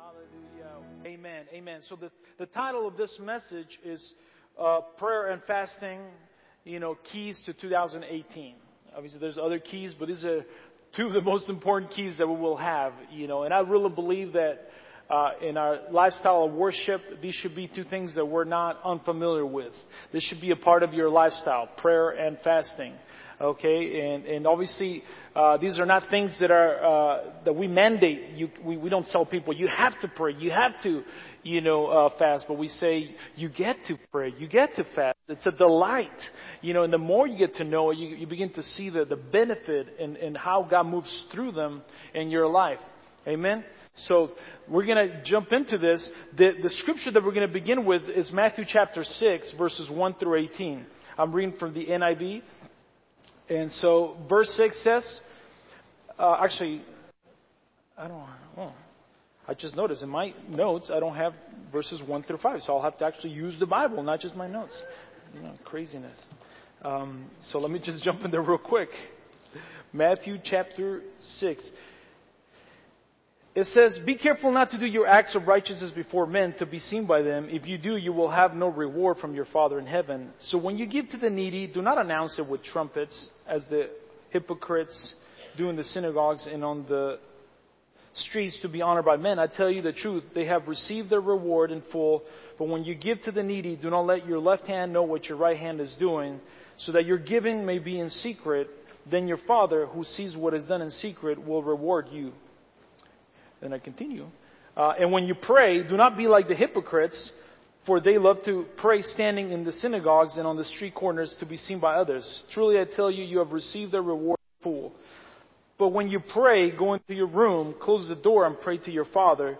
Hallelujah. Amen. Amen. So the title of this message is Prayer and Fasting, Keys to 2018. Obviously, there's other keys, but these are two of the most important keys that we will have, And I really believe that in our lifestyle of worship, these should be two things that we're not unfamiliar with. This should be a part of your lifestyle, prayer and fasting. Okay, and obviously these are not things that are that we mandate. We don't tell people you have to pray, you have to fast, but we say you get to pray, you get to fast. It's a delight, and the more you get to know it, you begin to see the benefit and how God moves through them in your life. Amen. So we're going to jump into this. The scripture that we're going to begin with is Matthew chapter 6, verses 1 through 18. I'm reading from the NIV. And so verse 6 says, I just noticed in my notes, I don't have verses 1 through 5. So I'll have to actually use the Bible, not just my notes. Craziness. So let me just jump in there real quick. Matthew chapter 6. It says, "Be careful not to do your acts of righteousness before men to be seen by them. If you do, you will have no reward from your Father in heaven. So when you give to the needy, do not announce it with trumpets, as the hypocrites do in the synagogues and on the streets to be honored by men. I tell you the truth, they have received their reward in full. But when you give to the needy, do not let your left hand know what your right hand is doing, so that your giving may be in secret. Then your Father, who sees what is done in secret, will reward you." Then I continue. "And when you pray, do not be like the hypocrites, for they love to pray standing in the synagogues and on the street corners to be seen by others. Truly I tell you, you have received their reward in full. But when you pray, go into your room, close the door, and pray to your Father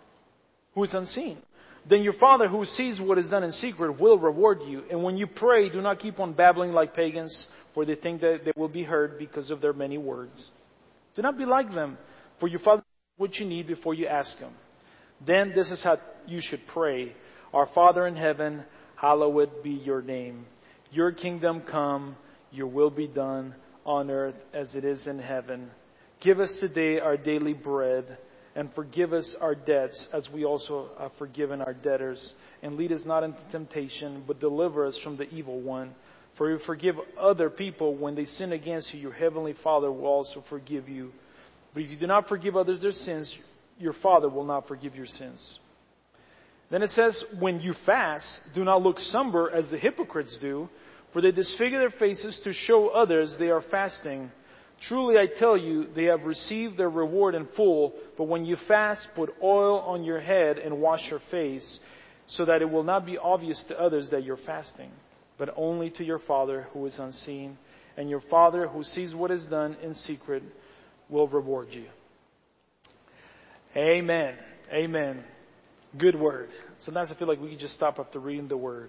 who is unseen. Then your Father who sees what is done in secret will reward you. And when you pray, do not keep on babbling like pagans, for they think that they will be heard because of their many words. Do not be like them, for your Father what you need before you ask Him. Then this is how you should pray. Our Father in heaven, hallowed be your name. Your kingdom come, your will be done on earth as it is in heaven. Give us today our daily bread, and forgive us our debts as we also have forgiven our debtors. And lead us not into temptation, but deliver us from the evil one. For if you forgive other people when they sin against you, your heavenly Father will also forgive you. But if you do not forgive others their sins, your Father will not forgive your sins." Then it says, "When you fast, do not look somber as the hypocrites do, for they disfigure their faces to show others they are fasting. Truly I tell you, they have received their reward in full. But when you fast, put oil on your head and wash your face, so that it will not be obvious to others that you're fasting, but only to your Father who is unseen. And your Father who sees what is done in secret will reward you." Amen. Amen. Good word. Sometimes I feel like we could just stop after reading the word.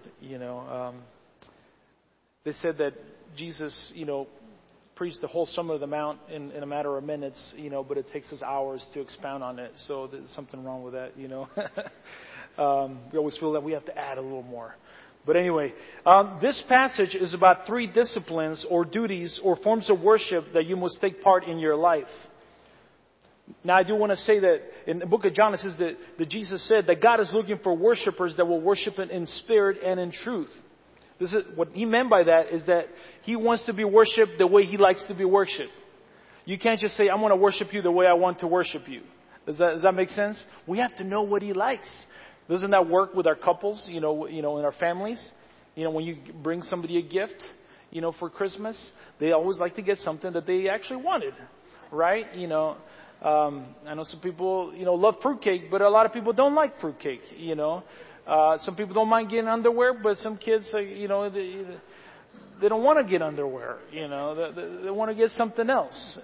They said that Jesus, preached the whole Sermon on the Mount in a matter of minutes, but it takes us hours to expound on it. So there's something wrong with that, We always feel that we have to add a little more. But anyway, this passage is about 3 disciplines or duties or forms of worship that you must take part in your life. Now, I do want to say that in the book of John, it says that Jesus said that God is looking for worshipers that will worship Him in spirit and in truth. This is what He meant by that, is that He wants to be worshipped the way He likes to be worshipped. You can't just say, "I want to worship you the way I want to worship you." Does that make sense? We have to know what He likes. Doesn't that work with our couples, in our families? When you bring somebody a gift, for Christmas, they always like to get something that they actually wanted, right? I know some people, love fruitcake, but a lot of people don't like fruitcake, Some people don't mind getting underwear, but some kids, they don't want to get underwear, They want to get something else,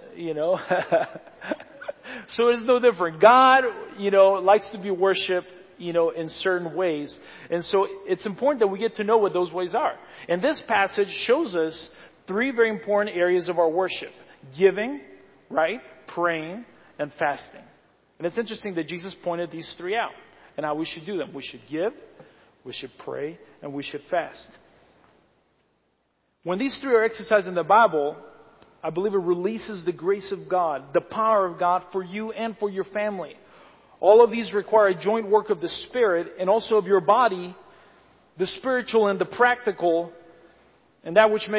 So it's no different. God, likes to be worshipped, in certain ways. And so it's important that we get to know what those ways are. And this passage shows us 3 very important areas of our worship: giving, right? Praying, and fasting. And it's interesting that Jesus pointed these 3 out and how we should do them. We should give, we should pray, and we should fast. When these 3 are exercised in the Bible, I believe it releases the grace of God, the power of God for you and for your family. All of these require a joint work of the Spirit and also of your body, the spiritual and the practical, and that which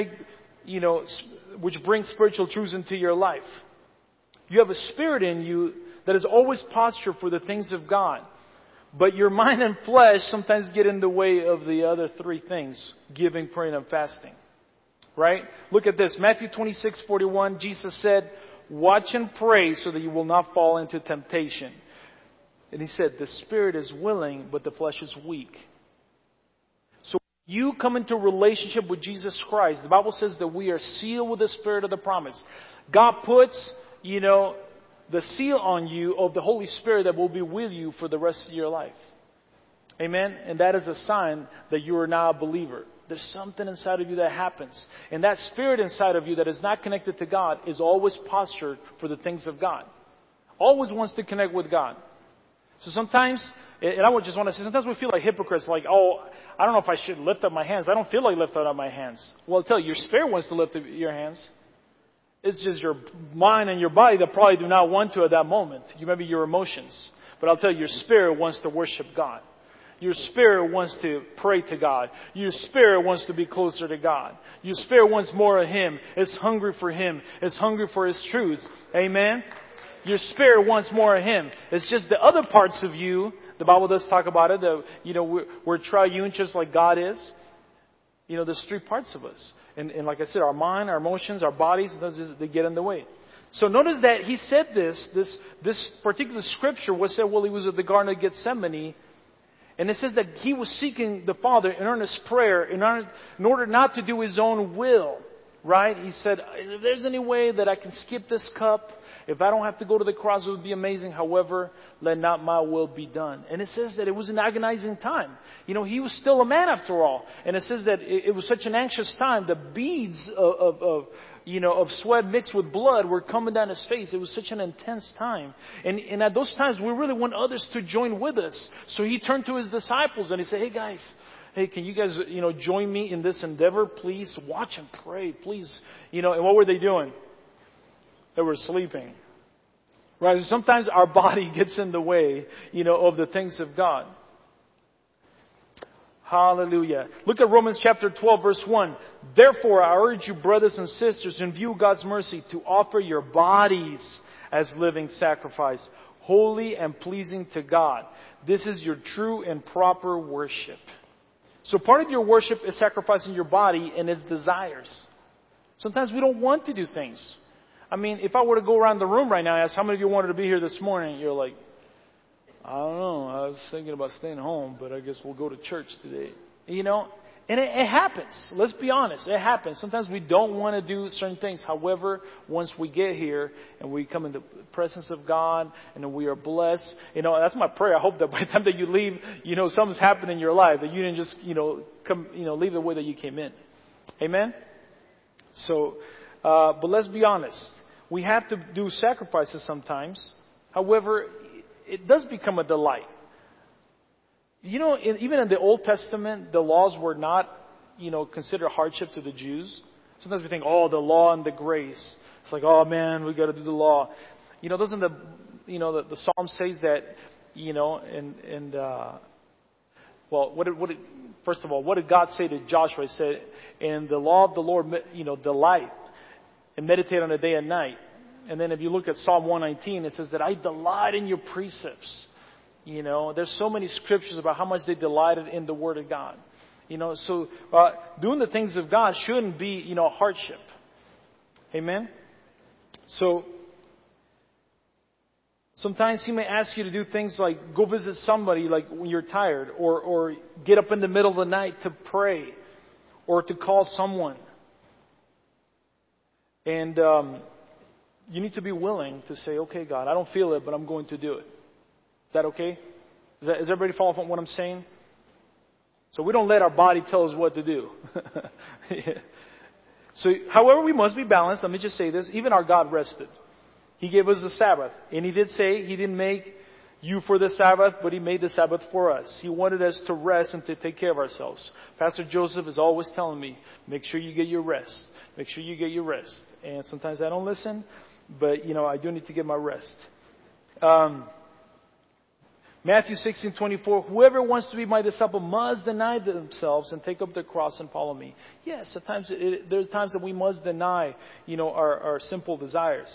which brings spiritual truths into your life. You have a spirit in you that is always postured for the things of God. But your mind and flesh sometimes get in the way of the other three things: giving, praying, and fasting. Right? Look at this. Matthew 26:41, Jesus said, "Watch and pray so that you will not fall into temptation." And He said, the spirit is willing, but the flesh is weak. So you come into a relationship with Jesus Christ. The Bible says that we are sealed with the Spirit of the promise. God puts, the seal on you of the Holy Spirit that will be with you for the rest of your life. Amen? And that is a sign that you are now a believer. There's something inside of you that happens. And that spirit inside of you that is not connected to God is always postured for the things of God. Always wants to connect with God. So sometimes, and I just want to say, sometimes we feel like hypocrites, like, oh, I don't know if I should lift up my hands. I don't feel like lifting up my hands. Well, I'll tell you, your spirit wants to lift up your hands. It's just your mind and your body that probably do not want to at that moment. Maybe your emotions. But I'll tell you, your spirit wants to worship God. Your spirit wants to pray to God. Your spirit wants to be closer to God. Your spirit wants more of Him. It's hungry for Him. It's hungry for His truths. Amen? Your spirit wants more of Him. It's just the other parts of you, the Bible does talk about it, that, we're triune just like God is. There's three parts of us. And like I said, our mind, our emotions, our bodies, they get in the way. So notice that He said this particular scripture was said while He was at the Garden of Gethsemane. And it says that He was seeking the Father in earnest prayer in order not to do His own will. Right? He said, if there's any way that I can skip this cup, if I don't have to go to the cross, it would be amazing. However, let not my will be done. And it says that it was an agonizing time. He was still a man after all. And it says that it was such an anxious time. The beads of sweat mixed with blood were coming down His face. It was such an intense time. And at those times, we really want others to join with us. So He turned to His disciples and He said, hey guys, can you guys, join me in this endeavor? Please watch and pray, please. And what were they doing? They were sleeping. Right? Sometimes our body gets in the way, of the things of God. Hallelujah. Look at Romans chapter 12, verse 1. Therefore, I urge you, brothers and sisters, in view of God's mercy, to offer your bodies as living sacrifice, holy and pleasing to God. This is your true and proper worship. So part of your worship is sacrificing your body and its desires. Sometimes we don't want to do things. I mean, if I were to go around the room right now and ask how many of you wanted to be here this morning, you're like, I don't know. I was thinking about staying home, but I guess we'll go to church today. And it happens. Let's be honest. It happens. Sometimes we don't want to do certain things. However, once we get here and we come in the presence of God and we are blessed, that's my prayer. I hope that by the time that you leave, something's happened in your life, that you didn't just, come, leave the way that you came in. Amen? So, but let's be honest. We have to do sacrifices sometimes. However, it does become a delight. Even in the Old Testament, the laws were not, considered hardship to the Jews. Sometimes we think, the law and the grace. It's like, oh man, we got to do the law. Doesn't the Psalm says that, first of all, what did God say to Joshua? He said, in the law of the Lord, delight and meditate on it day and night. And then if you look at Psalm 119, it says that I delight in your precepts. There's so many scriptures about how much they delighted in the Word of God. So doing the things of God shouldn't be, a hardship. Amen? So sometimes He may ask you to do things like go visit somebody like when you're tired, or get up in the middle of the night to pray, or to call someone. And you need to be willing to say, okay, God, I don't feel it, but I'm going to do it. Is that okay? Is everybody following what I'm saying? So we don't let our body tell us what to do. Yeah. So, however, we must be balanced. Let me just say this. Even our God rested. He gave us the Sabbath. And He did say He didn't make you for the Sabbath, but He made the Sabbath for us. He wanted us to rest and to take care of ourselves. Pastor Joseph is always telling me, make sure you get your rest. Make sure you get your rest. And sometimes I don't listen, but, I do need to get my rest. Matthew 16:24, whoever wants to be my disciple must deny themselves and take up their cross and follow me. Yes, at times there are times that we must deny, our simple desires.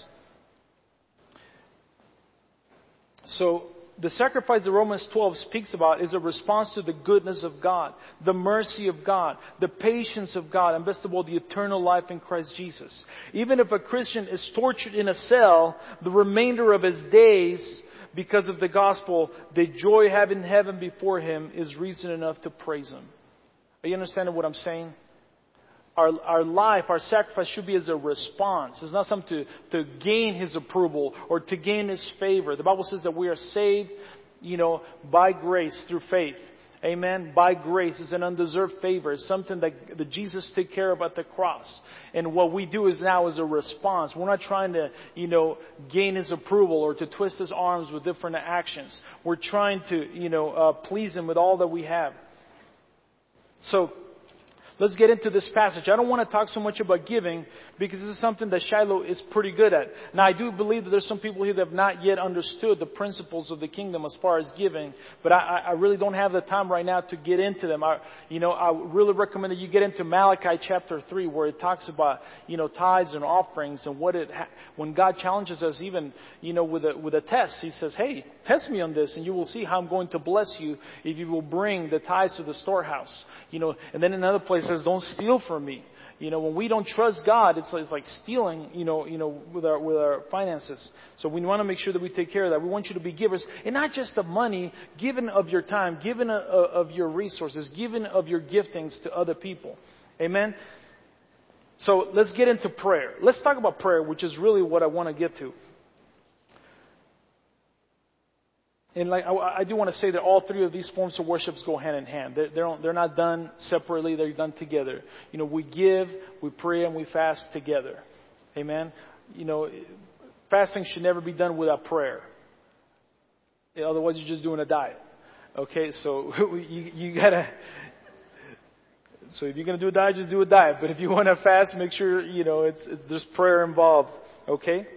So the sacrifice that Romans 12 speaks about is a response to the goodness of God, the mercy of God, the patience of God, and best of all, the eternal life in Christ Jesus. Even if a Christian is tortured in a cell the remainder of his days because of the gospel, the joy having heaven before him is reason enough to praise him. Are you understanding what I'm saying? Our life, our sacrifice should be as a response. It's not something to gain His approval or to gain His favor. The Bible says that we are saved, by grace through faith. Amen. By grace. It's an undeserved favor. It's something that Jesus took care of at the cross. And what we do is now as a response. We're not trying to, gain His approval or to twist His arms with different actions. We're trying to, please Him with all that we have. So, let's get into this passage. I don't want to talk so much about giving because this is something that Shiloh is pretty good at. Now, I do believe that there's some people here that have not yet understood the principles of the kingdom as far as giving, but I really don't have the time right now to get into them. I really recommend that you get into Malachi chapter 3 where it talks about, tithes and offerings and when God challenges us even, with a test. He says, hey, test me on this and you will see how I'm going to bless you if you will bring the tithes to the storehouse. And then in another place it says, don't steal from me. When we don't trust God, it's like stealing, with our finances. So we want to make sure that we take care of that. We want you to be givers, and not just of money, given of your time, given of your resources, given of your giftings to other people. Amen. So let's get into prayer. Let's talk about prayer, which is really what I want to get to. And I do want to say that all three of these forms of worship go hand in hand. They're not done separately. They're done together. We give, we pray, and we fast together. Amen. Fasting should never be done without prayer. Otherwise, you're just doing a diet. Okay, so you gotta. So if you're gonna do a diet, just do a diet. But if you want to fast, make sure there's prayer involved. Okay.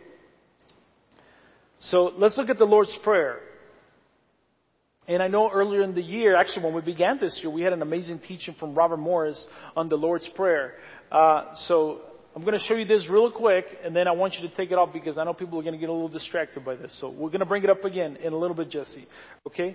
So let's look at the Lord's Prayer. And I know earlier in the year, actually when we began this year, we had an amazing teaching from Robert Morris on the Lord's Prayer. So I'm going to show you this real quick, and then I want you to take it off because I know people are going to get a little distracted by this. So we're going to bring it up again in a little bit, Jesse. Okay?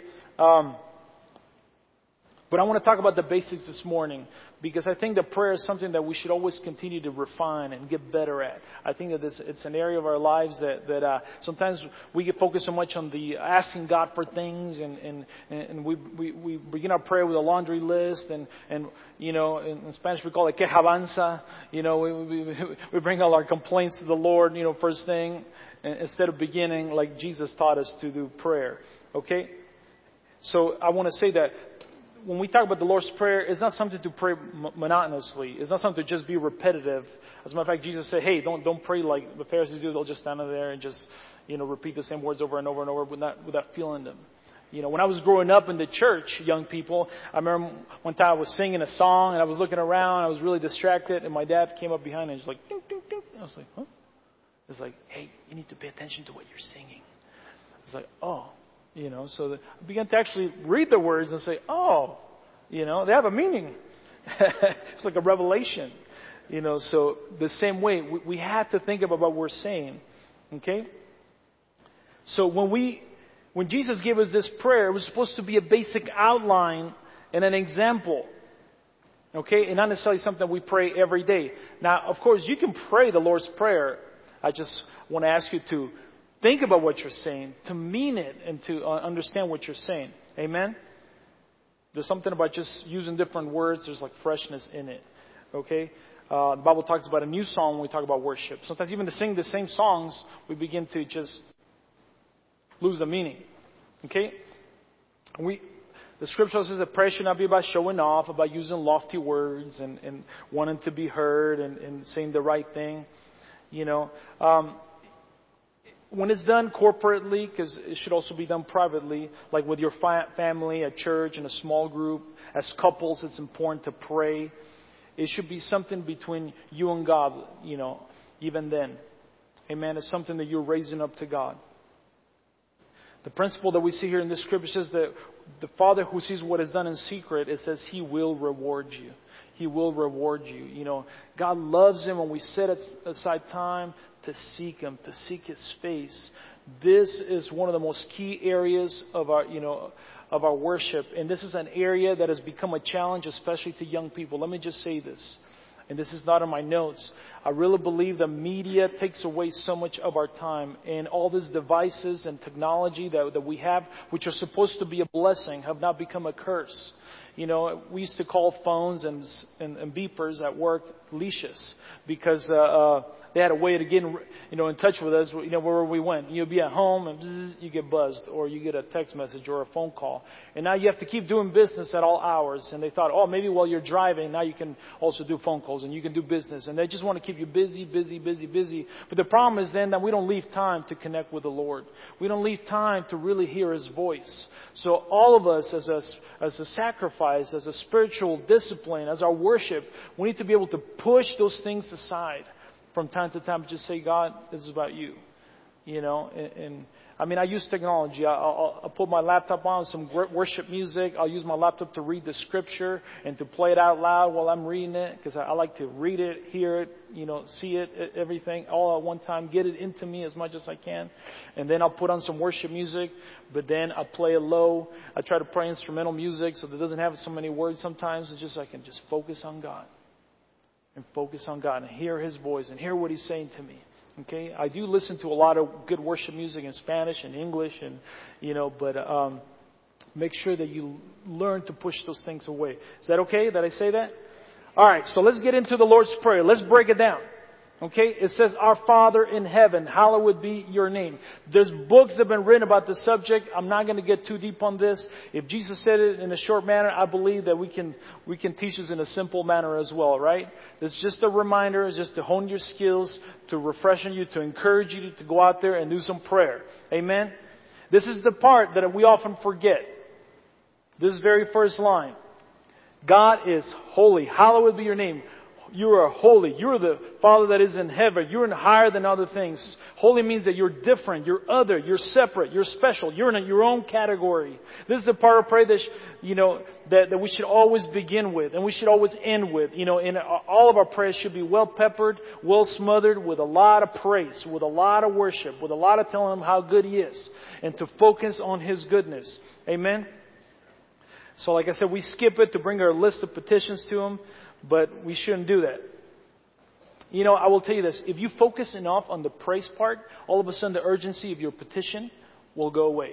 But I want to talk about the basics this morning because I think that prayer is something that we should always continue to refine and get better at. I think that it's an area of our lives that sometimes we get focused so much on the asking God for things and we begin our prayer with a laundry list and in Spanish we call it quejabanza. We bring all our complaints to the Lord, first thing instead of beginning like Jesus taught us to do prayer. Okay? So I want to say that when we talk about the Lord's Prayer, it's not something to pray monotonously. It's not something to just be repetitive. As a matter of fact, Jesus said, hey, don't pray like the Pharisees do. They'll just stand there and just, repeat the same words over and over and over without feeling them. When I was growing up in the church, young people, I remember one time I was singing a song and I was looking around. I was really distracted and my dad came up behind me and was like, ding, ding, ding. I was like, huh? It's like, hey, you need to pay attention to what you're singing. It's like, oh. So I began to actually read the words and say, oh, they have a meaning. It's like a revelation. So the same way, we have to think about what we're saying. Okay? So when Jesus gave us this prayer, it was supposed to be a basic outline and an example. Okay? And not necessarily something we pray every day. Now, of course, you can pray the Lord's Prayer. I just want to ask you to think about what you're saying, to mean it, and to understand what you're saying. Amen? There's something about just using different words. There's like freshness in it. Okay? The Bible talks about a new song when we talk about worship. Sometimes even to sing the same songs, we begin to just lose the meaning. Okay? The scripture says that prayer should not be about showing off, about using lofty words and wanting to be heard and saying the right thing. When it's done corporately, because it should also be done privately, like with your family, at church, in a small group, as couples, it's important to pray. It should be something between you and God, even then. Amen. It's something that you're raising up to God. The principle that we see here in this scripture says that the Father who sees what is done in secret, it says He will reward you. He will reward you. You know, God loves Him when we set aside time to seek Him, to seek His face. This is one of the most key areas of our worship. And this is an area that has become a challenge, especially to young people. Let me just say this. And this is not in my notes. I really believe the media takes away so much of our time, and all these devices and technology that we have, which are supposed to be a blessing, have now become a curse. You know, we used to call phones and beepers at work leashes because they had a way to get in touch with us, wherever we went. You'd be at home and bzz, you get buzzed, or you get a text message or a phone call. And now you have to keep doing business at all hours. And they thought, oh, maybe while you're driving, now you can also do phone calls and you can do business. And they just want to keep you busy. But the problem is then that we don't leave time to connect with the Lord. We don't leave time to really hear His voice. So all of us as a sacrifice, as a spiritual discipline, as our worship, we need to be able to push those things aside from time to time. Just say, God, this is about you. And I mean, I use technology. I'll put my laptop on some worship music. I'll use my laptop to read the scripture and to play it out loud while I'm reading it, because I like to read it, hear it, see it, everything all at one time, get it into me as much as I can. And then I'll put on some worship music, but then I play it low. I try to play instrumental music so that it doesn't have so many words sometimes. It's just I can just focus on God. And focus on God and hear His voice and hear what He's saying to me. Okay? I do listen to a lot of good worship music in Spanish and English, and but make sure that you learn to push those things away. Is that okay? Did I say that? All right, so let's get into the Lord's Prayer. Let's break it down. Okay? It says, Our Father in heaven, hallowed be your name. There's books that have been written about the subject. I'm not going to get too deep on this. If Jesus said it in a short manner, I believe that we can teach this in a simple manner as well, right? It's just a reminder. It's just to hone your skills, to refresh you, to encourage you to go out there and do some prayer. Amen? This is the part that we often forget. This very first line. God is holy. Hallowed be your name. You are holy. You're the Father that is in heaven. You're higher than other things. Holy means that you're different. You're other. You're separate. You're special. You're in your own category. This is the part of prayer that we should always begin with, and we should always end with. In all of our prayers should be well peppered, well smothered with a lot of praise, with a lot of worship, with a lot of telling Him how good He is, and to focus on His goodness. Amen. So, like I said, we skip it to bring our list of petitions to Him. But we shouldn't do that. I will tell you this. If you focus enough on the praise part, all of a sudden the urgency of your petition will go away.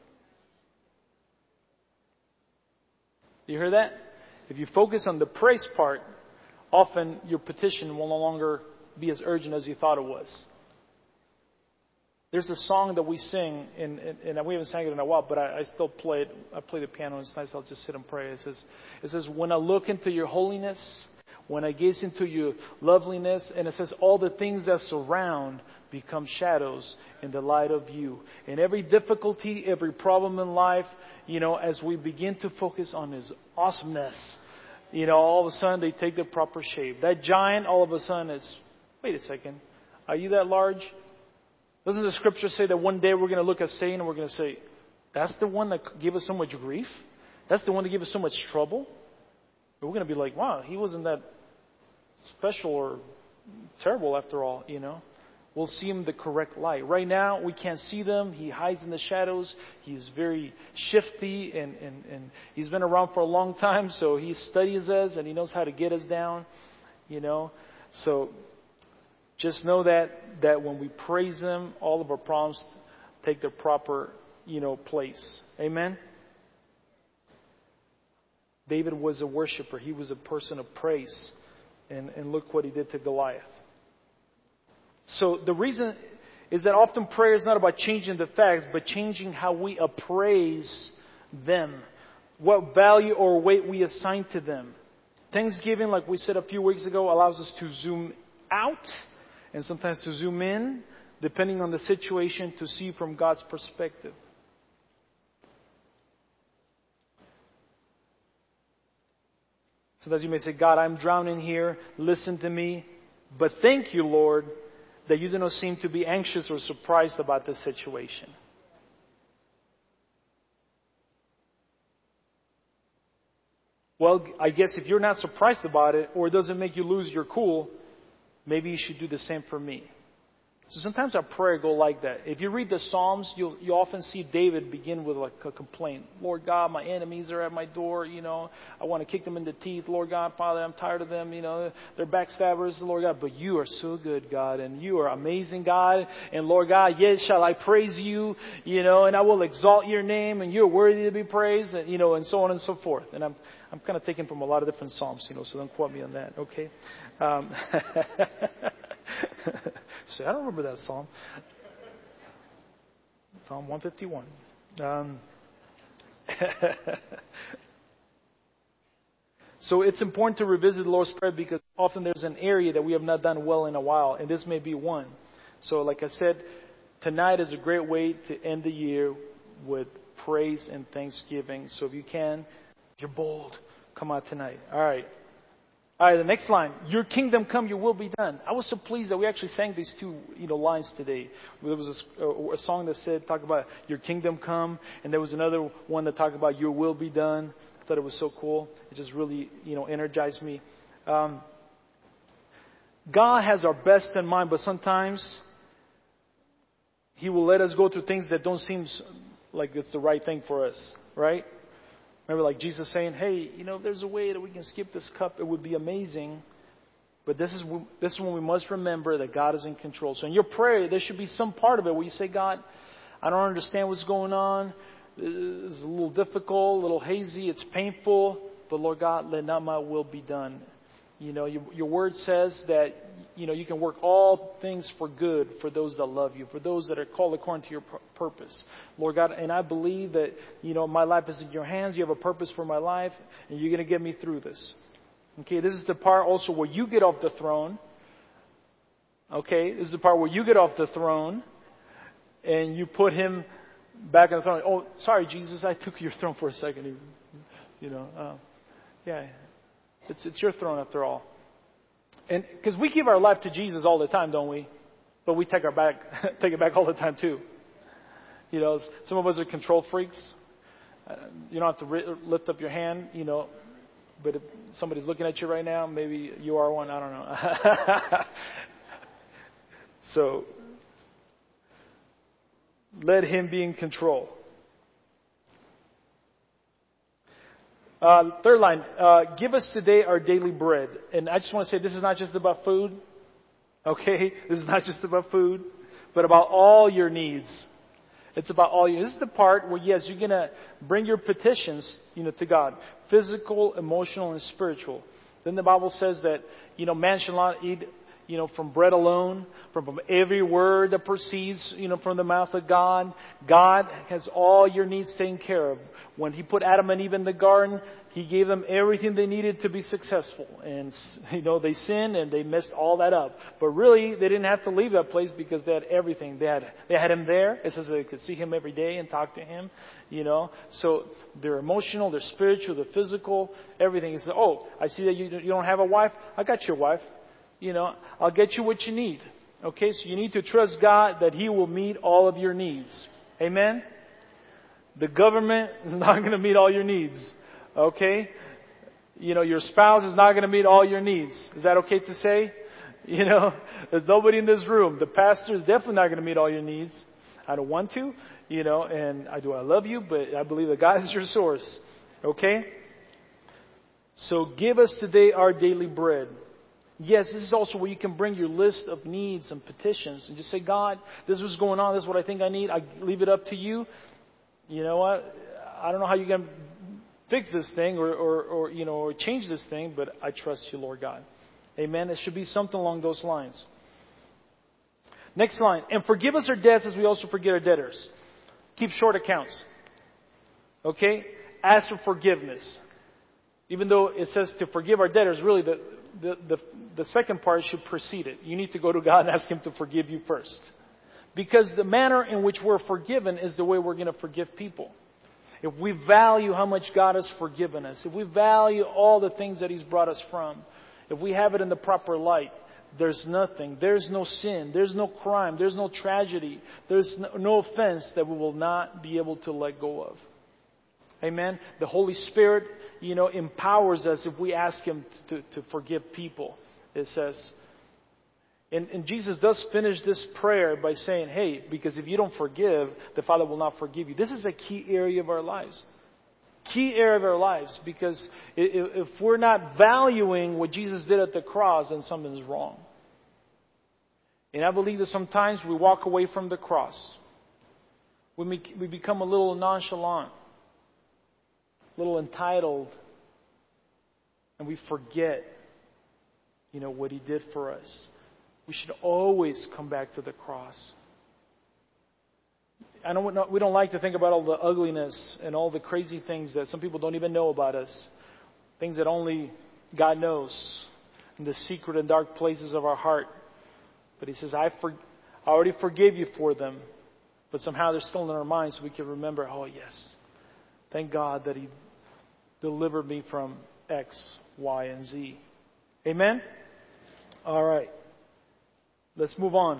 Do you hear that? If you focus on the praise part, often your petition will no longer be as urgent as you thought it was. There's a song that we sing, and we haven't sang it in a while, but I still play it. I play the piano, and it's nice. I'll just sit and pray. It says, when I look into your holiness, when I gaze into your loveliness, and it says, all the things that surround become shadows in the light of you. And every difficulty, every problem in life, as we begin to focus on His awesomeness, all of a sudden they take the proper shape. That giant, all of a sudden, is, wait a second, are you that large? Doesn't the scripture say that one day we're going to look at Satan and we're going to say, that's the one that gave us so much grief? That's the one that gave us so much trouble? And we're going to be like, wow, he wasn't that special or terrible after all, We'll see him the correct light. Right now, we can't see them. He hides in the shadows. He's very shifty, and he's been around for a long time, so he studies us and he knows how to get us down, So just know that when we praise Him, all of our problems take their proper, place. Amen? David was a worshiper. He was a person of praise. And look what he did to Goliath. So the reason is that often prayer is not about changing the facts, but changing how we appraise them. What value or weight we assign to them. Thanksgiving, like we said a few weeks ago, allows us to zoom out and sometimes to zoom in, depending on the situation, to see from God's perspective. Sometimes you may say, God, I'm drowning here. Listen to me. But thank you, Lord, that you do not seem to be anxious or surprised about this situation. Well, I guess if you're not surprised about it, or it doesn't make you lose your cool, maybe you should do the same for me. So sometimes our prayer go like that. If you read the Psalms, you often see David begin with like a complaint. Lord God, my enemies are at my door. I want to kick them in the teeth. Lord God, Father, I'm tired of them. They're backstabbers, Lord God. But you are so good, God, and you are amazing, God. And Lord God, yet shall I praise you, and I will exalt your name, and you're worthy to be praised, and so on and so forth. And I'm kind of taking from a lot of different Psalms, so don't quote me on that, okay? So I don't remember that Psalm. Psalm 151. So it's important to revisit the Lord's Prayer because often there's an area that we have not done well in a while, and this may be one. So like I said, tonight is a great way to end the year with praise and thanksgiving. So if you can, if you're bold, come out tonight. All right, the next line. Your kingdom come, your will be done. I was so pleased that we actually sang these two, lines today. There was a song that talked about your kingdom come, and there was another one that talked about your will be done. I thought it was so cool. It just really, energized me. God has our best in mind, but sometimes He will let us go through things that don't seem like it's the right thing for us, right? Remember, like Jesus saying, hey, if there's a way that we can skip this cup, it would be amazing. But this is when we must remember that God is in control. So in your prayer, there should be some part of it where you say, God, I don't understand what's going on. It's a little difficult, a little hazy. It's painful. But Lord God, let not my will be done. Your word says that, you can work all things for good for those that love you, for those that are called according to your purpose. Lord God, and I believe that, my life is in your hands. You have a purpose for my life, and you're going to get me through this. Okay, this is the part also where you get off the throne. Okay, this is the part where you get off the throne, and you put Him back on the throne. Oh, sorry, Jesus, I took your throne for a second. Yeah. It's your throne after all. And because we give our life to Jesus all the time, don't we? But we take it back all the time too. Some of us are control freaks. You don't have to lift up your hand, but if somebody's looking at you right now, maybe you are one. I don't know. So let Him be in control. Third line, give us today our daily bread. And I just want to say this is not just about food. Okay? This is not just about food, but about all your needs. It's about all you. This is the part where, yes, you're going to bring your petitions, to God. Physical, emotional, and spiritual. Then the Bible says that, man shall not eat, from bread alone, from every word that proceeds, from the mouth of God. God has all your needs taken care of. When He put Adam and Eve in the garden, He gave them everything they needed to be successful. And, they sinned and they messed all that up. But really, they didn't have to leave that place because they had everything. They had Him there. It says they could see Him every day and talk to Him, So they're emotional, they're spiritual, they're physical, everything. He says, oh, I see that you don't have a wife. I got your wife. I'll get you what you need. Okay, so you need to trust God that He will meet all of your needs. Amen? The government is not going to meet all your needs. Okay? Your spouse is not going to meet all your needs. Is that okay to say? There's nobody in this room. The pastor is definitely not going to meet all your needs. I don't want to, and I love you, but I believe that God is your source. Okay? So give us today our daily bread. Yes, this is also where you can bring your list of needs and petitions and just say, God, this is what's going on. This is what I think I need. I leave it up to you. You know what? I don't know how you're going to fix this thing or change this thing, but I trust you, Lord God. Amen. It should be something along those lines. Next line. And forgive us our debts as we also forgive our debtors. Keep short accounts. Okay? Ask for forgiveness. Even though it says to forgive our debtors, really the second part should precede it. You need to go to God and ask Him to forgive you first. Because the manner in which we're forgiven is the way we're going to forgive people. If we value how much God has forgiven us, if we value all the things that He's brought us from, if we have it in the proper light, there's nothing, there's no sin, there's no crime, there's no tragedy, there's no offense that we will not be able to let go of. Amen. The Holy Spirit, empowers us if we ask Him to forgive people. It says, and Jesus does finish this prayer by saying, hey, because if you don't forgive, the Father will not forgive you. This is a key area of our lives. Key area of our lives, because if we're not valuing what Jesus did at the cross, then something's wrong. And I believe that sometimes we walk away from the cross. We become a little nonchalant, a little entitled, and we forget, what He did for us. We should always come back to the cross. I know we don't like to think about all the ugliness and all the crazy things that some people don't even know about us. Things that only God knows in the secret and dark places of our heart. But He says, I already forgave you for them. But somehow they're still in our minds, so we can remember, oh yes, thank God that He delivered me from X, Y, and Z. Amen? All right. Let's move on.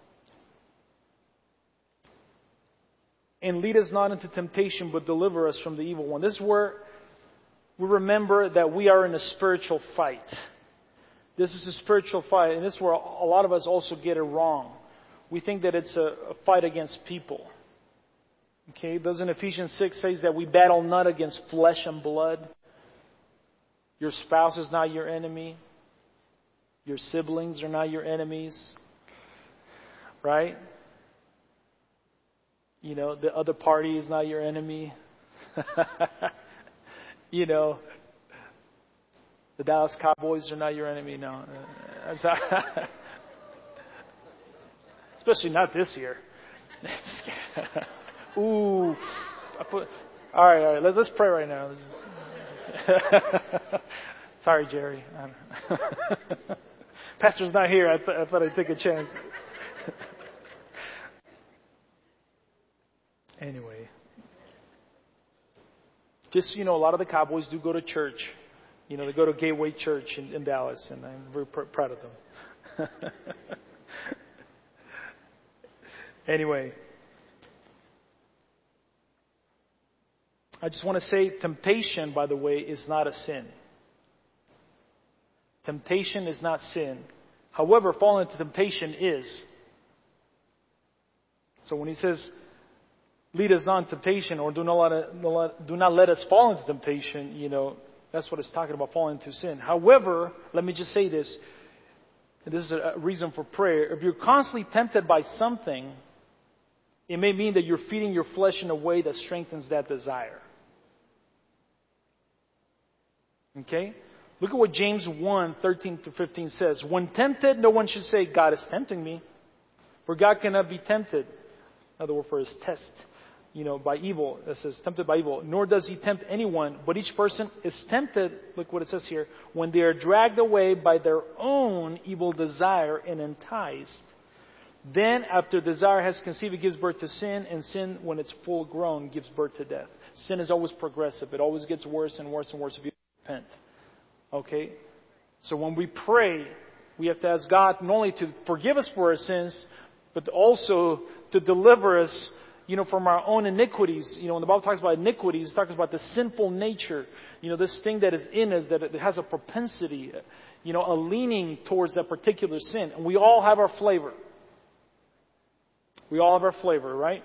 And lead us not into temptation, but deliver us from the evil one. This is where we remember that we are in a spiritual fight. This is a spiritual fight, and this is where a lot of us also get it wrong. We think that it's a fight against people. Okay, doesn't Ephesians 6 says that we battle not against flesh and blood? Your spouse is not your enemy. Your siblings are not your enemies. Right? The other party is not your enemy. The Dallas Cowboys are not your enemy. No. Especially not this year. Ooh. All right. Let's pray right now. Sorry, Jerry. Pastor's not here. I thought I'd take a chance. Anyway. Just, a lot of the Cowboys do go to church. They go to Gateway Church in Dallas, and I'm very proud of them. Anyway. I just want to say temptation, by the way, is not a sin. Temptation is not sin. However, falling into temptation is. So when He says, lead us not into temptation, or do not let us fall into temptation, that's what it's talking about, falling into sin. However, let me just say this, and this is a reason for prayer. If you're constantly tempted by something, it may mean that you're feeding your flesh in a way that strengthens that desire. Okay? Look at what James 1:13-15 says. When tempted, no one should say, God is tempting me. For God cannot be tempted. Another word for His test. By evil. It says, tempted by evil. Nor does He tempt anyone. But each person is tempted, look what it says here, when they are dragged away by their own evil desire and enticed. Then, after desire has conceived, it gives birth to sin. And sin, when it's full grown, gives birth to death. Sin is always progressive. It always gets worse and worse and worse if you don't repent. Okay? So when we pray, we have to ask God not only to forgive us for our sins, but also to deliver us, from our own iniquities. When the Bible talks about iniquities, it talks about the sinful nature. This thing that is in us, that it has a propensity, a leaning towards that particular sin. And we all have our flavor. We all have our flavor, right?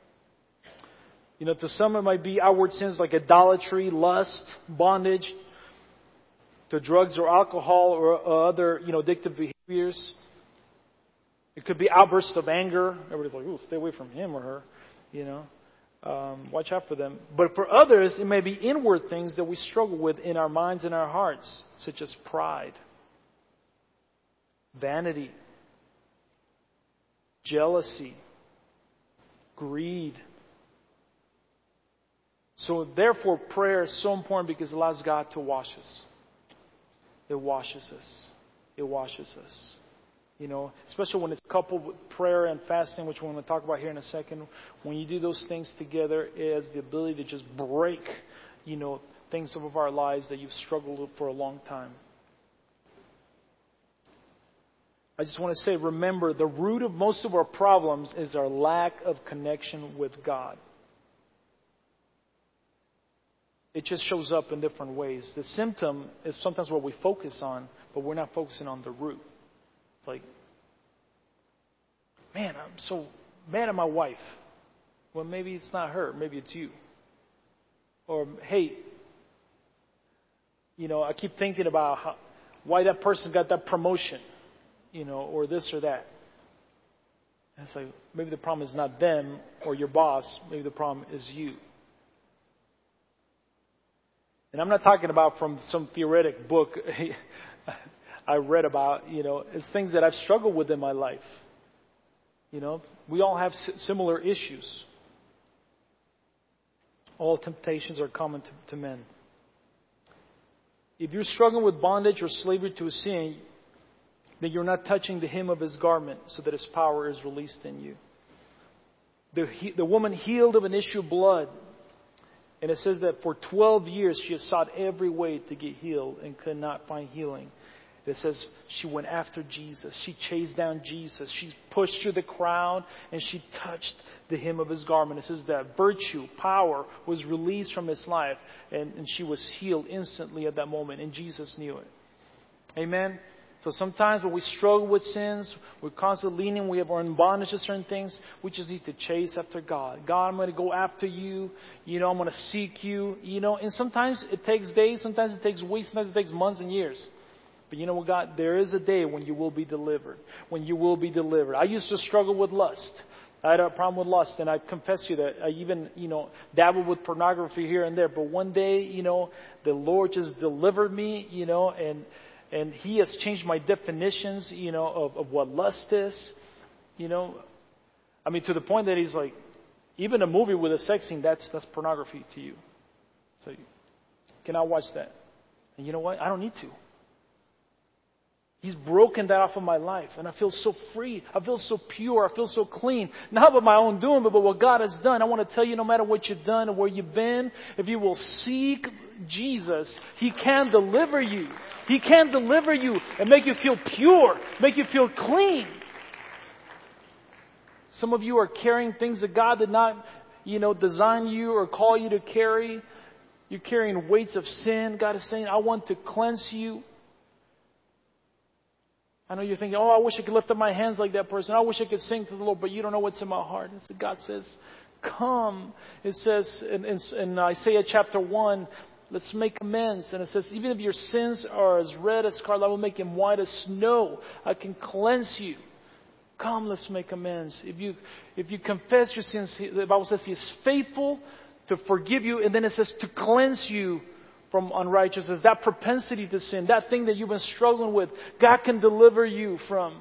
To some it might be outward sins like idolatry, lust, bondage, to drugs or alcohol or other, addictive behaviors. It could be outbursts of anger. Everybody's like, ooh, stay away from him or her. Watch out for them. But for others, it may be inward things that we struggle with in our minds and our hearts, such as pride, vanity, jealousy, greed. So therefore, prayer is so important because it allows God to wash us. It washes us. It washes us. Especially when it's coupled with prayer and fasting, which we're going to talk about here in a second. When you do those things together, it has the ability to just break, things of our lives that you've struggled with for a long time. I just want to say, remember, the root of most of our problems is our lack of connection with God. It just shows up in different ways. The symptom is sometimes what we focus on, but we're not focusing on the root. It's like, man, I'm so mad at my wife. Well, maybe it's not her. Maybe it's you. Or, hey, I keep thinking about why that person got that promotion, or this or that. And it's like, maybe the problem is not them or your boss. Maybe the problem is you. And I'm not talking about from some theoretic book I read about, it's things that I've struggled with in my life. We all have similar issues. All temptations are common to men. If you're struggling with bondage or slavery to a sin, then you're not touching the hem of His garment so that His power is released in you. The woman healed of an issue of blood. And it says that for 12 years she has sought every way to get healed and could not find healing. It says she went after Jesus. She chased down Jesus. She pushed through the crowd and she touched the hem of His garment. It says that virtue, power was released from His life and she was healed instantly at that moment. And Jesus knew it. Amen. So sometimes when we struggle with sins, we're constantly leaning, we're in bondage to certain things, we just need to chase after God. God, I'm going to go after you. I'm going to seek you. And sometimes it takes days, sometimes it takes weeks, sometimes it takes months and years. But you know what, God? There is a day when you will be delivered. When you will be delivered. I used to struggle with lust. I had a problem with lust, and I confess to you that I even, dabbled with pornography here and there. But one day, the Lord just delivered me, and He has changed my definitions, of what lust is. To the point that He's like, even a movie with a sex scene, that's pornography to you. So you cannot watch that. And you know what? I don't need to. He's broken that off of my life. And I feel so free. I feel so pure. I feel so clean. Not by my own doing, but by what God has done. I want to tell you, no matter what you've done or where you've been, if you will seek Jesus, He can deliver you. He can deliver you and make you feel pure, make you feel clean. Some of you are carrying things that God did not, design you or call you to carry. You're carrying weights of sin. God is saying, I want to cleanse you. I know you're thinking, I wish I could lift up my hands like that person. I wish I could sing to the Lord, but you don't know what's in my heart. And so God says, come. It says in Isaiah chapter 1, let's make amends. And it says, even if your sins are as red as scarlet, I will make them white as snow. I can cleanse you. Come, let's make amends. If you confess your sins, the Bible says He is faithful to forgive you. And then it says to cleanse you from unrighteousness. That propensity to sin, that thing that you've been struggling with, God can deliver you from.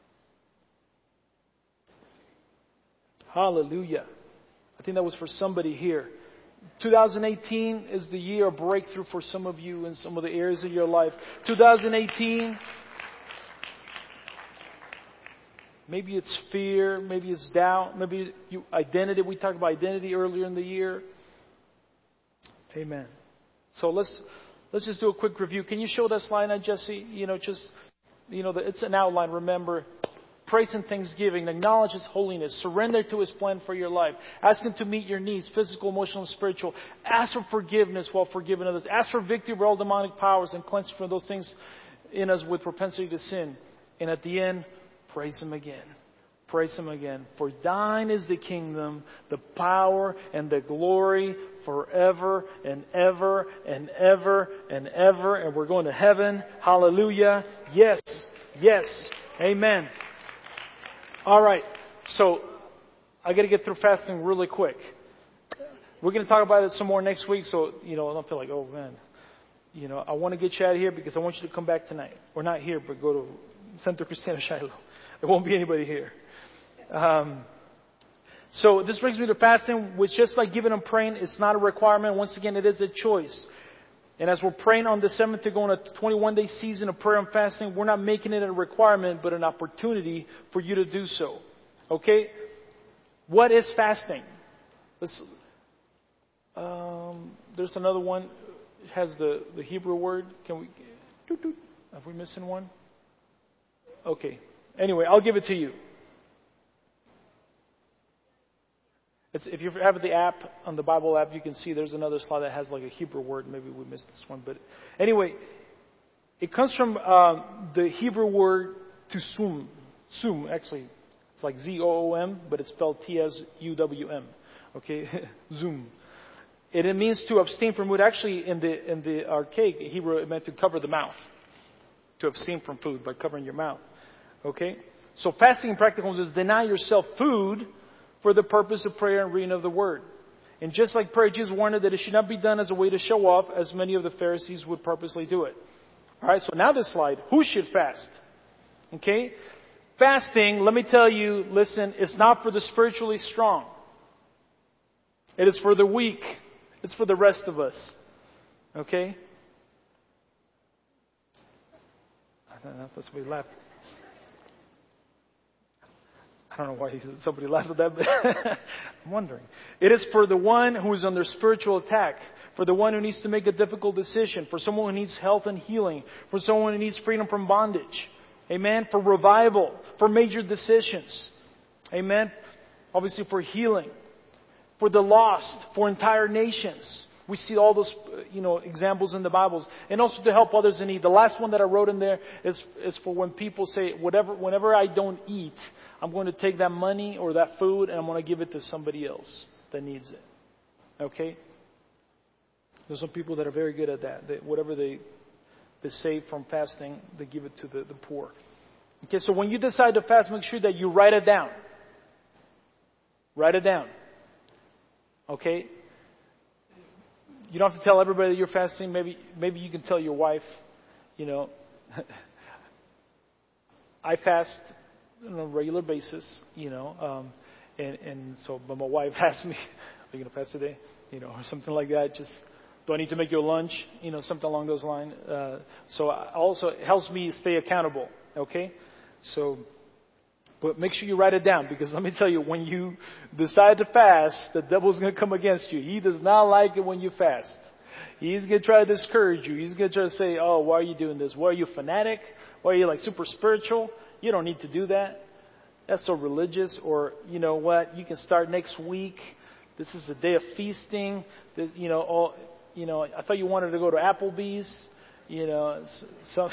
Hallelujah. I think that was for somebody here. 2018 is the year of breakthrough for some of you in some of the areas of your life. 2018, maybe it's fear, maybe it's doubt, maybe identity. We talked about identity earlier in the year. Amen. So let's just do a quick review. Can you show that slide now, Jesse? It's an outline. Remember, praise and thanksgiving, acknowledge His holiness, surrender to His plan for your life, ask Him to meet your needs, physical, emotional, and spiritual. Ask for forgiveness while forgiving others. Ask for victory over all demonic powers and cleanse from those things in us with propensity to sin. And at the end, praise Him again. Praise Him again. For thine is the kingdom, the power, and the glory forever and ever and ever and ever. And we're going to heaven. Hallelujah. Yes. Yes. Amen. All right. So I got to get through fasting really quick. We're going to talk about it some more next week. So, I don't feel like, oh man, I want to get you out of here because I want you to come back tonight. Or not here, but go to Centro Cristiano Shiloh. There won't be anybody here. So this brings me to fasting, which just like giving and praying, it's not a requirement. Once again, it is a choice. And as we're praying on the 7th to go on a 21-day season of prayer and fasting, we're not making it a requirement, but an opportunity for you to do so. Okay? What is fasting? There's another one. It has the Hebrew word. Are we missing one? Okay. Anyway, I'll give it to you. If you have the app, on the Bible app, you can see there's another slide that has like a Hebrew word. Maybe we missed this one. But anyway, it comes from the Hebrew word to sum. Sum, actually. It's like Z-O-O-M, but it's spelled T-S-U-W-M. Okay? Zoom. It means to abstain from food. Actually, in the archaic Hebrew, it meant to cover the mouth. To abstain from food by covering your mouth. Okay? So fasting in practical terms is deny yourself food for the purpose of prayer and reading of the Word. And just like prayer, Jesus warned that it should not be done as a way to show off, as many of the Pharisees would purposely do it. Alright, so now this slide. Who should fast? Okay? Fasting, let me tell you, listen, it's not for the spiritually strong. It is for the weak. It's for the rest of us. Okay? I don't know if somebody laughed. I don't know why somebody laughed at that, but I'm wondering. It is for the one who is under spiritual attack, for the one who needs to make a difficult decision, for someone who needs health and healing, for someone who needs freedom from bondage. Amen? For revival, for major decisions. Amen? Obviously for healing, for the lost, for entire nations. We see all those, examples in the Bibles. And also to help others in need. The last one that I wrote in there is for when people say, whenever I don't eat, I'm going to take that money or that food and I'm going to give it to somebody else that needs it. Okay? There's some people that are very good at that. Whatever they save from fasting, they give it to the poor. Okay, so when you decide to fast, make sure that you write it down. Write it down. Okay? You don't have to tell everybody that you're fasting. Maybe you can tell your wife, I fast on a regular basis, and so, but my wife asked me, are you going to fast today? Or something like that. Just, do I need to make you a lunch? Something along those lines. So also it helps me stay accountable. Okay? So, but make sure you write it down, because let me tell you, when you decide to fast, the devil's going to come against you. He does not like it when you fast. He's going to try to discourage you. He's going to try to say, oh, why are you doing this? Why are you a fanatic? Why are you like super spiritual? You don't need to do that. That's so religious. Or, you know what? You can start next week. This is a day of feasting. I thought you wanted to go to Applebee's. So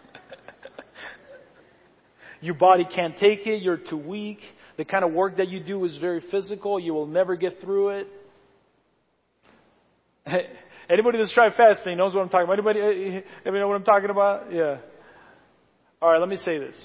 your body can't take it. You're too weak. The kind of work that you do is very physical. You will never get through it. Anybody that's tried fasting knows what I'm talking about. Anybody know what I'm talking about? Yeah. All right, let me say this.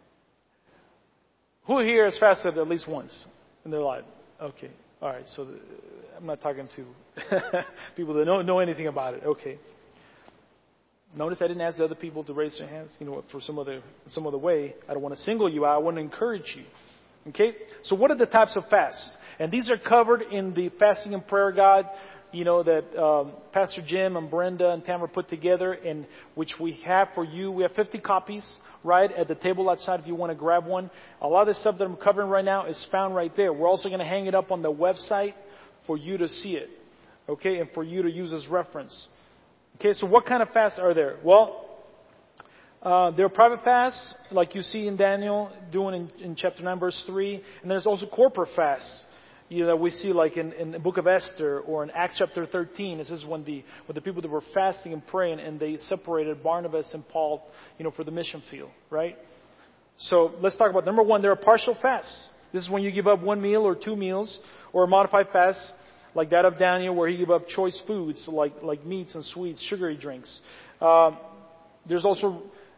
Who here has fasted at least once in their life? Okay. All right, so I'm not talking to people that don't know anything about it. Okay. Notice I didn't ask the other people to raise their hands, for some other way. I don't want to single you out. I want to encourage you. Okay? So what are the types of fasts? And these are covered in the Fasting and Prayer Guide, that Pastor Jim and Brenda and Tamara put together, and which we have for you. We have 50 copies, right, at the table outside if you want to grab one. A lot of the stuff that I'm covering right now is found right there. We're also going to hang it up on the website for you to see it, okay, and for you to use as reference. Okay, so what kind of fasts are there? Well, there are private fasts, like you see in Daniel doing in chapter 9, verse 3. And there's also corporate fasts, that we see like in the book of Esther or in Acts chapter 13. This is when the people that were fasting and praying, and they separated Barnabas and Paul, for the mission field, right? So let's talk about number one. There are partial fasts. This is when you give up one meal or two meals, or a modified fast, like that of Daniel, where he gave up choice foods like meats and sweets, sugary drinks. There's also,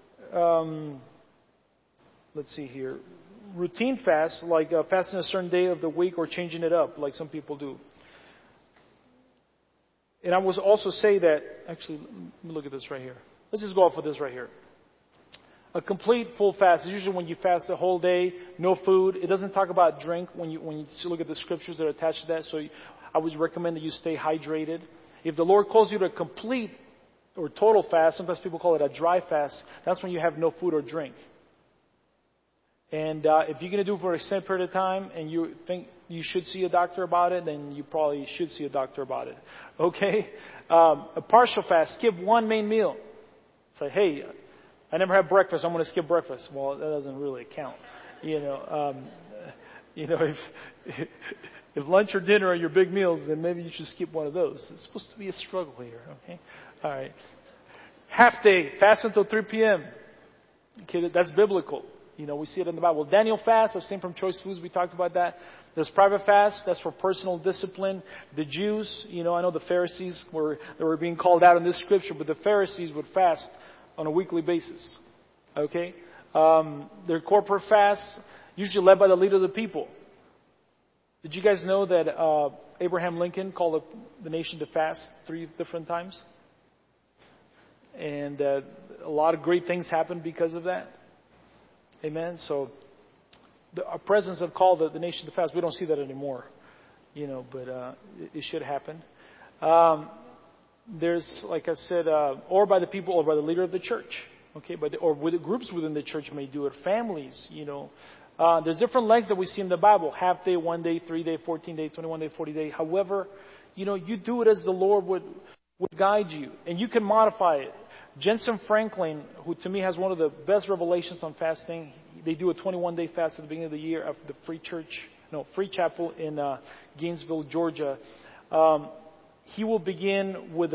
let's see here, routine fasts, like fasting a certain day of the week or changing it up, like some people do. And I would also say that, actually, let me look at this right here. Let's just go off with this right here. A complete full fast is usually when you fast the whole day, no food. It doesn't talk about drink when you look at the scriptures that are attached to that. So I would recommend that you stay hydrated. If the Lord calls you to a complete or total fast, sometimes people call it a dry fast, that's when you have no food or drink. And if you're going to do it for an extended period of time and you think you should see a doctor about it, then you probably should see a doctor about it. Okay? A partial fast, skip one main meal. Say, hey, I never had breakfast, I'm going to skip breakfast. Well, that doesn't really count. If If lunch or dinner are your big meals, then maybe you should skip one of those. It's supposed to be a struggle here, okay? All right. Half day, fast until 3 p.m. Okay, that's biblical. You know, we see it in the Bible. Daniel fast, I've seen from Choice Foods, we talked about that. There's private fast, that's for personal discipline. The Jews, you know, I know the Pharisees they were being called out in this scripture, but the Pharisees would fast on a weekly basis. Okay? Their corporate fasts, usually led by the leader of the people. Did you guys know that Abraham Lincoln called the nation to fast 3 different times? And a lot of great things happened because of that. Amen. So our presidents have called the nation to fast. We don't see that anymore, you know, but it should happen. There's, like I said, or by the people or by the leader of the church. Okay, or with the groups within the church may do it. Families, you know. There's different lengths that we see in the Bible. Half day, 1 day, 3 day, 14 day, 21 day, 40 day. However, you know, you do it as the Lord would guide you. And you can modify it. Jensen Franklin, who to me has one of the best revelations on fasting, they do a 21-day fast at the beginning of the year at the Free Chapel in Gainesville, Georgia. He will begin with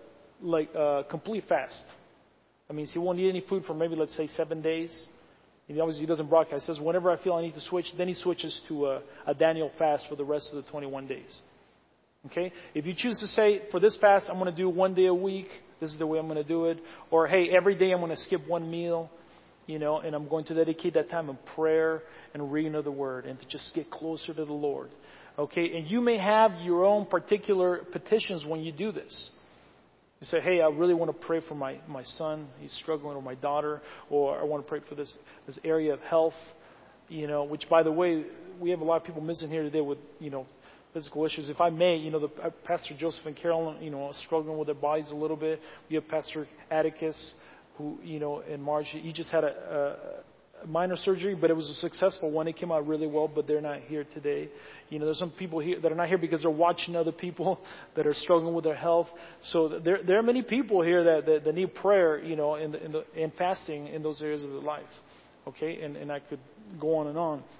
a complete fast. That means he won't eat any food for maybe, let's say, 7 days. And obviously he doesn't broadcast. He says, whenever I feel I need to switch, then he switches to a Daniel fast for the rest of the 21 days. Okay? If you choose to say, for this fast, I'm going to do 1 day a week. This is the way I'm going to do it. Or, hey, every day I'm going to skip 1 meal, you know, and I'm going to dedicate that time in prayer and reading of the Word and to just get closer to the Lord. Okay? And you may have your own particular petitions when you do this. You say, hey, I really want to pray for my son. He's struggling, or my daughter. Or I want to pray for this area of health, you know, which, by the way, we have a lot of people missing here today with, you know, physical issues. If I may, you know, Pastor Joseph and Carolyn, you know, are struggling with their bodies a little bit. We have Pastor Atticus, who, you know, and Marge, he just had a minor surgery, but it was a successful one. It came out really well, but they're not here today. You know, there's some people here that are not here because they're watching other people that are struggling with their health. So there are many people here that need prayer, you know, and fasting in those areas of their life. Okay, and I could go on and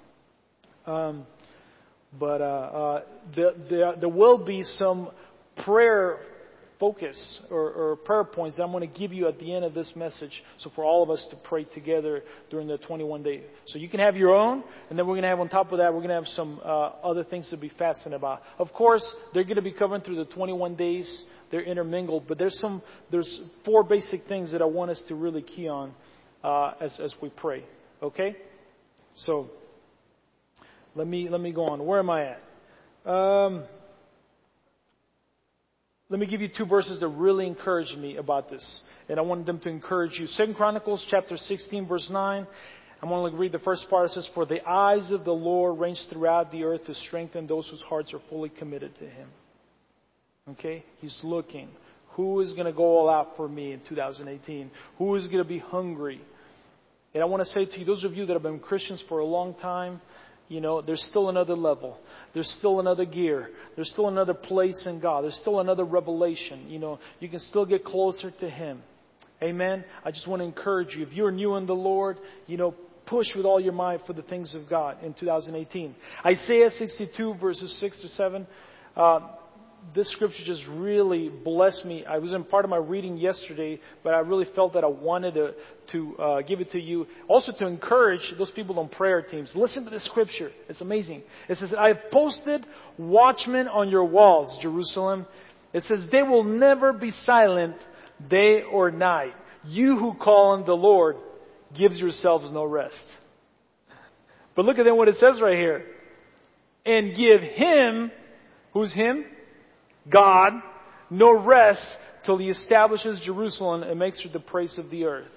on. But there will be some prayer focus or prayer points that I'm going to give you at the end of this message. So for all of us to pray together during the 21 days. So you can have your own, and then we're going to have on top of that, we're going to have some other things to be fasting about. Of course, they're going to be covering through the 21 days. They're intermingled, but there's 4 basic things that I want us to really key on as we pray. Okay? So let me go on. Where am I at? Let me give you 2 verses that really encouraged me about this. And I wanted them to encourage you. 2 Chronicles chapter 16, verse 9. I'm going to read the first part. It says, for the eyes of the Lord range throughout the earth to strengthen those whose hearts are fully committed to Him. Okay? He's looking. Who is going to go all out for me in 2018? Who is going to be hungry? And I want to say to you, those of you that have been Christians for a long time, you know, there's still another level. There's still another gear. There's still another place in God. There's still another revelation. You know, you can still get closer to Him. Amen. I just want to encourage you. If you're new in the Lord, you know, push with all your might for the things of God in 2018. Isaiah 62 verses 6 to 7. This scripture just really blessed me. I was in part of my reading yesterday, but I really felt that I wanted to give it to you. Also to encourage those people on prayer teams. Listen to this scripture. It's amazing. It says, I have posted watchmen on your walls, Jerusalem. It says, they will never be silent day or night. You who call on the Lord gives yourselves no rest. But look at then what it says right here. And give Him, who's Him? God, no rest till He establishes Jerusalem and makes her the praise of the earth.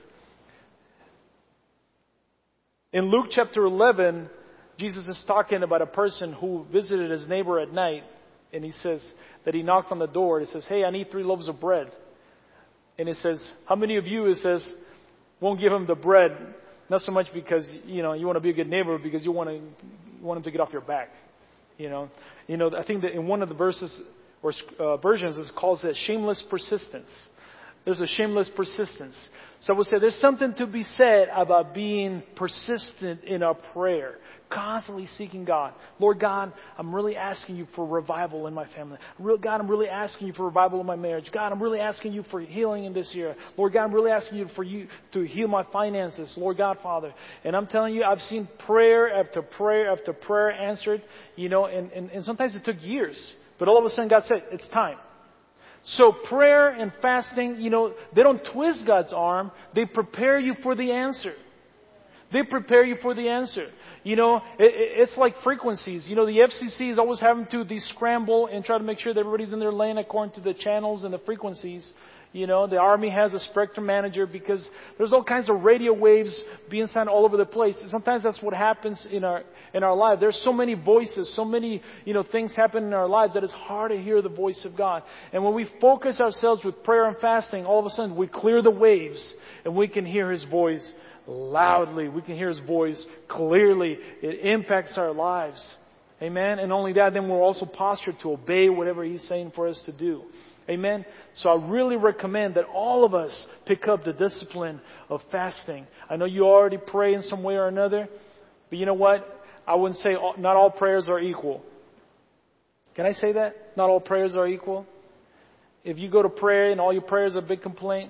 In Luke chapter 11, Jesus is talking about a person who visited his neighbor at night, and he says that he knocked on the door. He says, hey, I need 3 loaves of bread. And it says, how many of you, it says, won't give him the bread? Not so much because, you know, you want to be a good neighbor, because you want him to get off your back. You know, I think that in one of the verses or versions, it calls it shameless persistence. There's a shameless persistence. So I would say there's something to be said about being persistent in our prayer. Constantly seeking God. Lord God, I'm really asking you for revival in my family. God, I'm really asking you for revival in my marriage. God, I'm really asking you for healing in this year. Lord God, I'm really asking you for you to heal my finances. Lord God, Father. And I'm telling you, I've seen prayer after prayer after prayer answered, and sometimes it took years. But all of a sudden God said, it's time. So prayer and fasting, they don't twist God's arm. They prepare you for the answer. They prepare you for the answer. It's like frequencies. The FCC is always having to scramble and try to make sure that everybody's in their lane according to the channels and the frequencies. The Army has a spectrum manager because there's all kinds of radio waves being sent all over the place. Sometimes that's what happens in our life. There's so many voices, so many, things happen in our lives that it's hard to hear the voice of God. And when we focus ourselves with prayer and fasting, all of a sudden we clear the waves and we can hear His voice loudly. We can hear His voice clearly. It impacts our lives. Amen. And only that, then we're also postured to obey whatever He's saying for us to do. Amen. So I really recommend that all of us pick up the discipline of fasting. I know you already pray in some way or another, but you know what? I wouldn't say not all prayers are equal. Can I say that? Not all prayers are equal. If you go to prayer and all your prayers are a big complaint,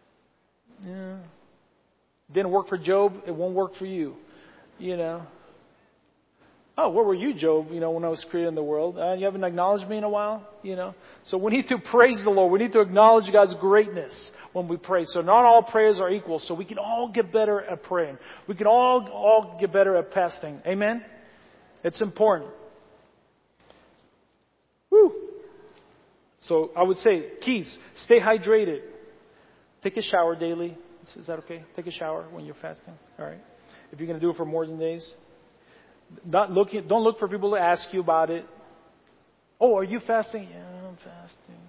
didn't work for Job, it won't work for you. Oh, where were you, Job, when I was creating the world? You haven't acknowledged me in a while, So we need to praise the Lord. We need to acknowledge God's greatness when we pray. So not all prayers are equal. So we can all get better at praying. We can all get better at fasting. Amen? It's important. Woo! So I would say, keys, stay hydrated. Take a shower daily. Is that okay? Take a shower when you're fasting. All right. If you're going to do it for more than days. Don't look for people to ask you about it. Oh, are you fasting? Yeah, I'm fasting.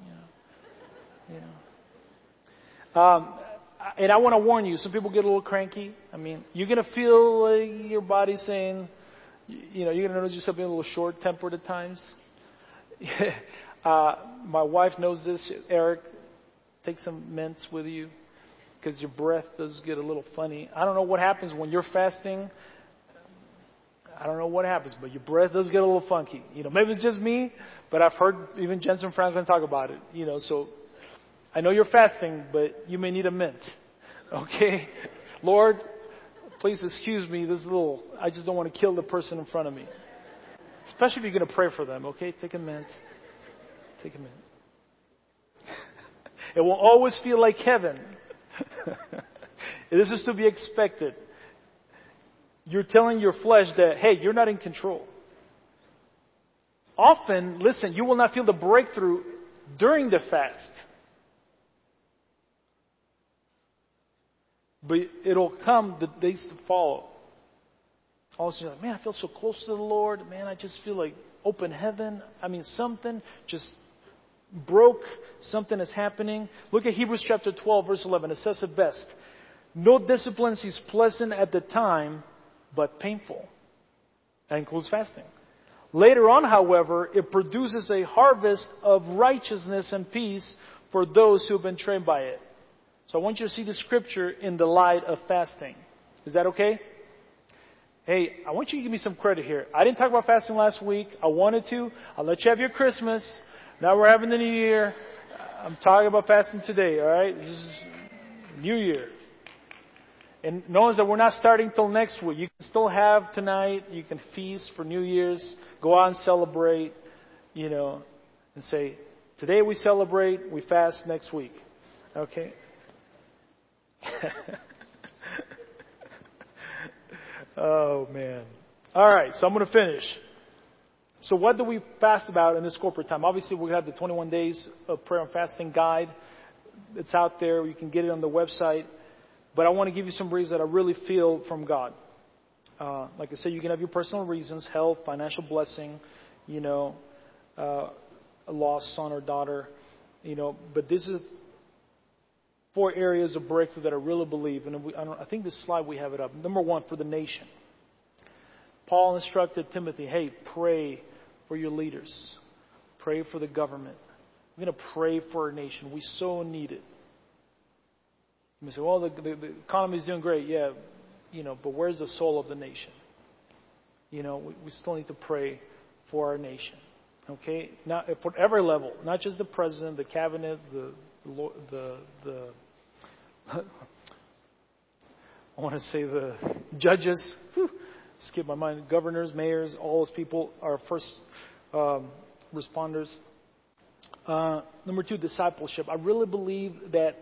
And I want to warn you, some people get a little cranky. You're going to feel like your body saying, you're going to notice yourself being a little short-tempered at times. My wife knows this. Eric, take some mints with you because your breath does get a little funny. I don't know what happens when you're fasting. I don't know what happens, but your breath does get a little funky. Maybe it's just me, but I've heard even Jensen Franklin talk about it. So I know you're fasting, but you may need a mint. Okay? Lord, please excuse me. I just don't want to kill the person in front of me. Especially if you're going to pray for them. Okay? Take a mint. Take a mint. It will always feel like heaven. This is to be expected. You're telling your flesh that, hey, you're not in control. Often, listen, you will not feel the breakthrough during the fast. But it'll come the days to follow. All of a sudden, you're like, man, I feel so close to the Lord. Man, I just feel like open heaven. Something just broke. Something is happening. Look at Hebrews chapter 12, verse 11. It says it best. No discipline is pleasant at the time, but painful. That includes fasting. Later on, however, it produces a harvest of righteousness and peace for those who have been trained by it. So I want you to see the scripture in the light of fasting. Is that okay? Hey, I want you to give me some credit here. I didn't talk about fasting last week. I wanted to. I'll let you have your Christmas. Now we're having the New Year. I'm talking about fasting today, all right? This is New Year. And notice that we're not starting till next week. You can still have tonight. You can feast for New Year's. Go out and celebrate, and say, today we celebrate, we fast next week. Okay? Oh, man. All right, so I'm going to finish. So what do we fast about in this corporate time? Obviously, we have the 21 days of prayer and fasting guide. It's out there. You can get it on the website. But I want to give you some reasons that I really feel from God. Like I said, you can have your personal reasons, health, financial blessing, a lost son or daughter, But this is 4 areas of breakthrough that I really believe. And I think this slide, we have it up. Number 1, for the nation. Paul instructed Timothy, hey, pray for your leaders. Pray for the government. We're going to pray for our nation. We so need it. You say, well, the economy is doing great. Yeah, but where's the soul of the nation? We still need to pray for our nation. Okay? Not at every level, not just the president, the cabinet, the I want to say the judges. Skip my mind. Governors, mayors, all those people are first responders. Number 2, discipleship. I really believe that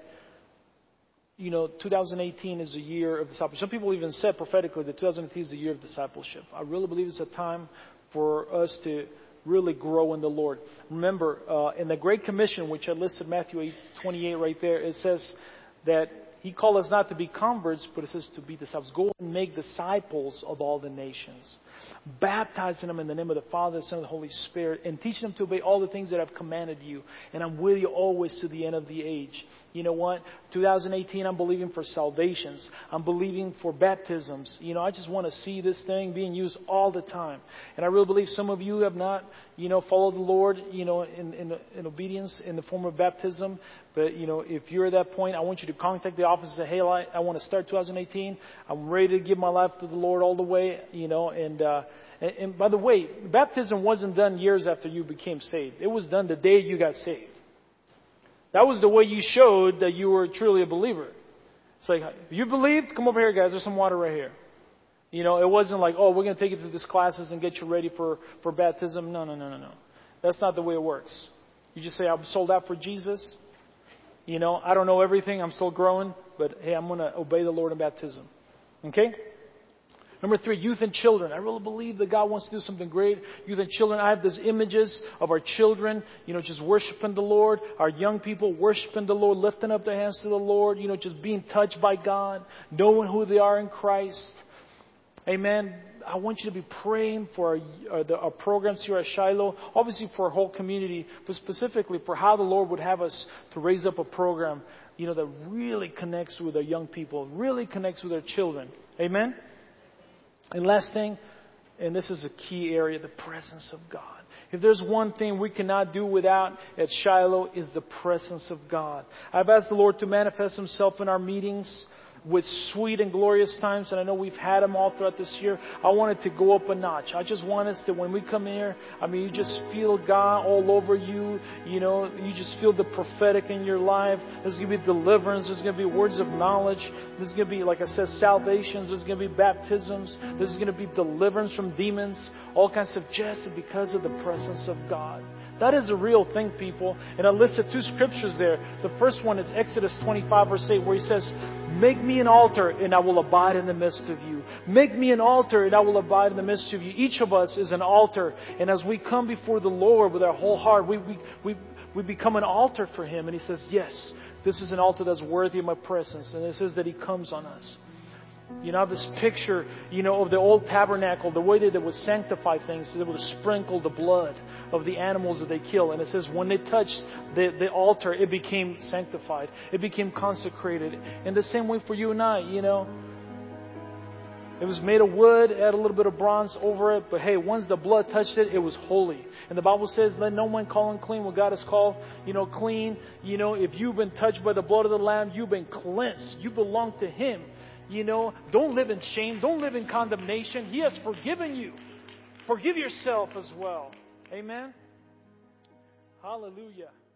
2018 is the year of discipleship. Some people even said prophetically that 2018 is the year of discipleship. I really believe it's a time for us to really grow in the Lord. Remember, in the Great Commission, which I listed Matthew 8:28 right there, it says that He called us not to be converts, but it says to be disciples. Go and make disciples of all the nations, baptizing them in the name of the Father, the Son, and the Holy Spirit, and teaching them to obey all the things that I've commanded you. And I'm with you always to the end of the age. You know what? 2018, I'm believing for salvations. I'm believing for baptisms. I just want to see this thing being used all the time. And I really believe some of you have not, followed the Lord, in obedience in the form of baptism. But, if you're at that point, I want you to contact the office and say, hey, I want to start 2018. I'm ready to give my life to the Lord all the way, And by the way, baptism wasn't done years after you became saved. It was done the day you got saved. That was the way you showed that you were truly a believer. It's like, you believed? Come over here, guys. There's some water right here. It wasn't like, oh, we're going to take you through these classes and get you ready for baptism. No. That's not the way it works. You just say, I'm sold out for Jesus. I don't know everything. I'm still growing. But, hey, I'm going to obey the Lord in baptism. Okay? Number 3, youth and children. I really believe that God wants to do something great. Youth and children. I have these images of our children, just worshiping the Lord. Our young people worshiping the Lord, lifting up their hands to the Lord, just being touched by God, knowing who they are in Christ. Amen. I want you to be praying for our programs here at Shiloh, obviously for our whole community, but specifically for how the Lord would have us to raise up a program, that really connects with our young people, really connects with our children. Amen. And last thing, and this is a key area, the presence of God. If there's one thing we cannot do without at Shiloh, is the presence of God. I've asked the Lord to manifest Himself in our meetings with sweet and glorious times, and I know we've had them all throughout this year. I want it to go up a notch. I just want us to, when we come here, you just feel God all over you. You just feel the prophetic in your life. There's going to be deliverance. There's going to be words of knowledge. There's going to be, like I said, salvations. There's going to be baptisms. There's going to be deliverance from demons. All kinds of just because of the presence of God. That is a real thing, people. And I listed 2 scriptures there. The first one is Exodus 25, verse 8, where He says, make me an altar and I will abide in the midst of you. Make me an altar and I will abide in the midst of you. Each of us is an altar. And as we come before the Lord with our whole heart, we become an altar for Him. And He says, yes, this is an altar that's worthy of my presence. And it says that He comes on us. This picture, of the old tabernacle, the way that they would sanctify things, so they would sprinkle the blood of the animals that they kill. And it says when they touched the altar, it became sanctified. It became consecrated. And the same way for you and I, It was made of wood, add a little bit of bronze over it. But hey, once the blood touched it, it was holy. And the Bible says, let no one call unclean what God has called, clean. If you've been touched by the blood of the Lamb, you've been cleansed. You belong to Him. Don't live in shame. Don't live in condemnation. He has forgiven you. Forgive yourself as well. Amen. Hallelujah.